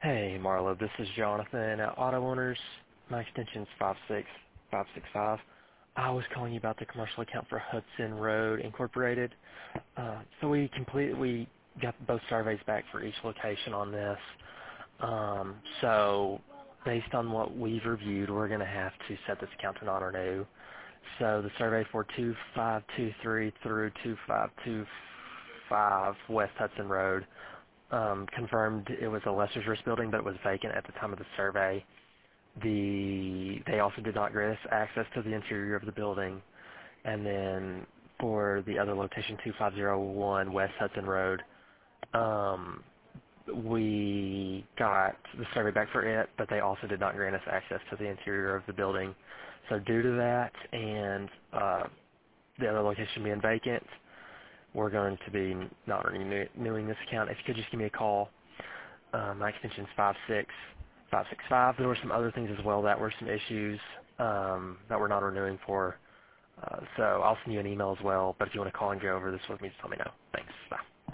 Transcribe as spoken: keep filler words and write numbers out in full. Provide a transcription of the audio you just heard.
Hey, Marlo, this is Jonathan at Auto Owners. My extension's five six five six five. I was calling you about the commercial account for Hudson Road Incorporated. Uh, so we complete, we got both surveys back for each location on this. Um, so based on what we've reviewed, we're going to have to set this account to non-renew. So the survey for two five two three through two five two five West Hudson Road um, confirmed it was a Lester's Risk building, but it was vacant at the time of the survey. The they also did not grant us access to the interior of the building. And then for the other location, two five zero one West Hudson Road, um, we got the survey back for it, but they also did not grant us access to the interior of the building. So due to that and uh, the other location being vacant, we're going to be not renewing this account. If you could just give me a call. Uh, my extension is five six five six five. There were some other things as well that were some issues um, that we're not renewing for. Uh, so I'll send you an email as well. But if you want to call and go over this with me, just let me know. Thanks. Bye.